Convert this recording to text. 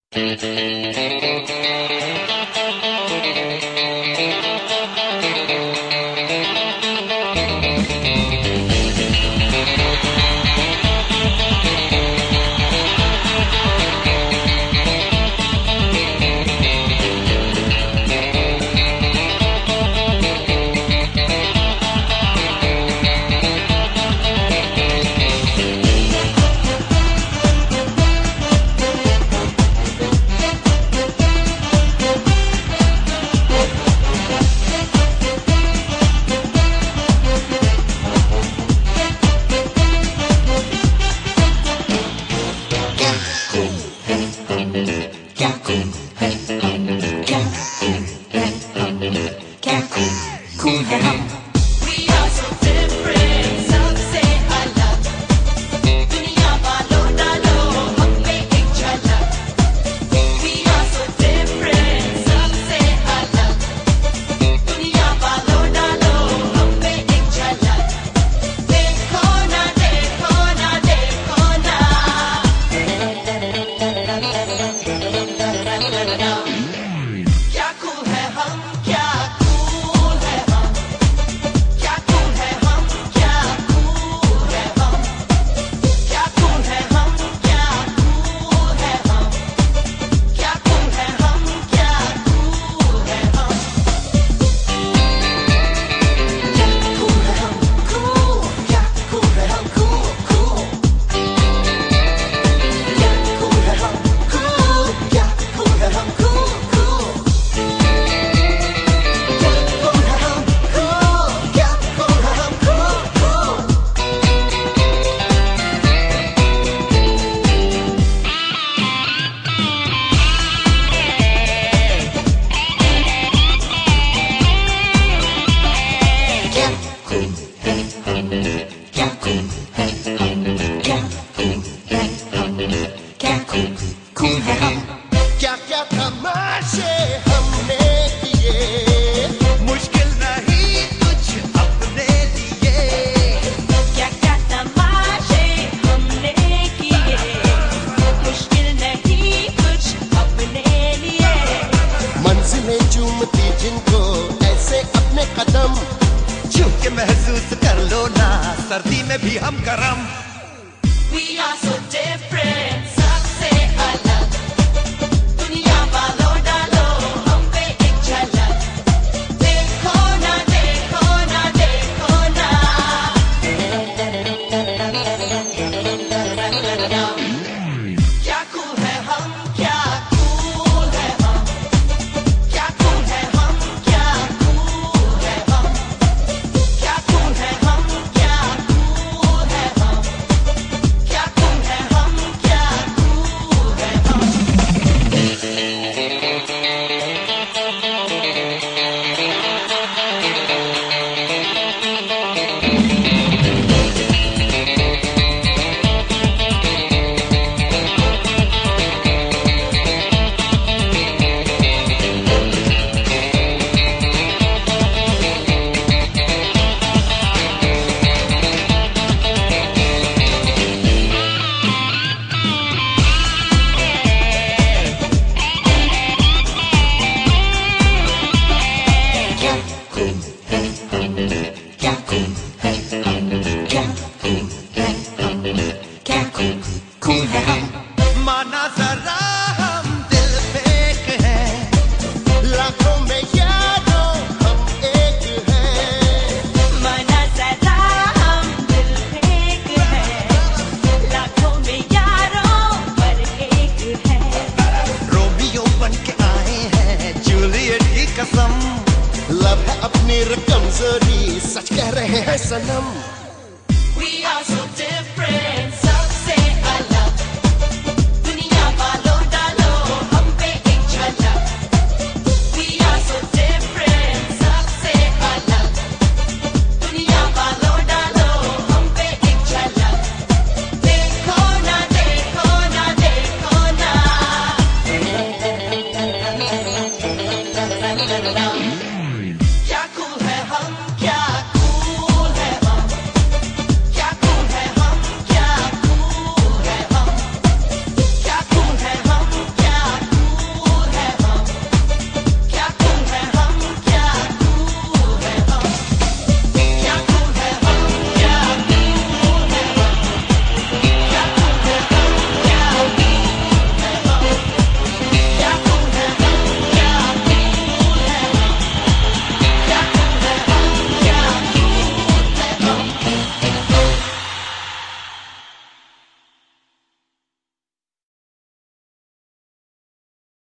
महसूस कर लो ना, सर्दी में भी हम गरम। We are so different, सबसे अलग, दुनिया वालों डालो हम पे एक झलक, देखो ना देखो ना देखो ना। क्या कूल है हम, क्या कूल है हम, क्या कूल है हम, क्या कूल है हम, क्या कूल है हम, क्या कूल है हम, क्या कूल है हम, क्या कूल है हम। माना जरा हम दिल फेंक हैं, लाखों में यारों हम एक हैं। माना जरा हम दिल फेंक हैं, लाखों में यारों पर एक है। रोमियो बन के आए हैं जूलियट की कसम, लव है अपनी रकम जरी, सच कह रहे हैं सनम।